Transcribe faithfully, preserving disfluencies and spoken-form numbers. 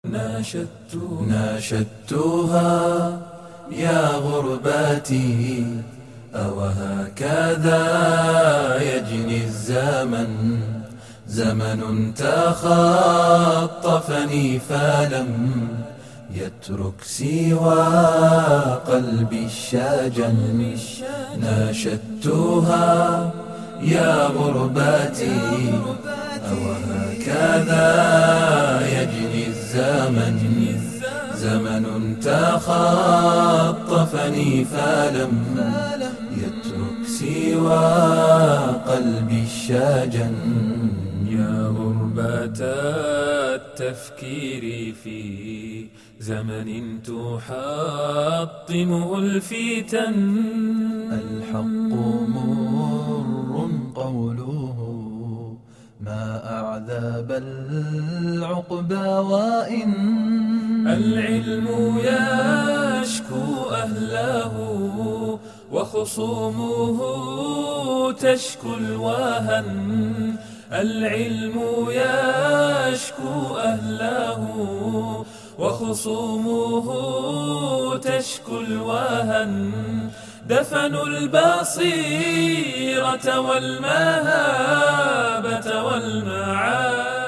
ناشدت ناشدتها يا غرباتي أوهكذا يجني الزمن زمن تخطفني فلم يترك سوى قلبي الشجن ناشدتها يا غرباتي أوهكذا يجني الزمن زمن تخطفني فلم يترك سوى قلبي الشجن يا غربة التفكير في زمن تحطمه الفتن الحق مر قوله ما أعذب العقبى وإن العلم يشكو أهله وخصومه تشكو الوهن العلم يشكو أهله وخصومه تشكو الوهن دفنوا البصيرة والمهابة والمعاني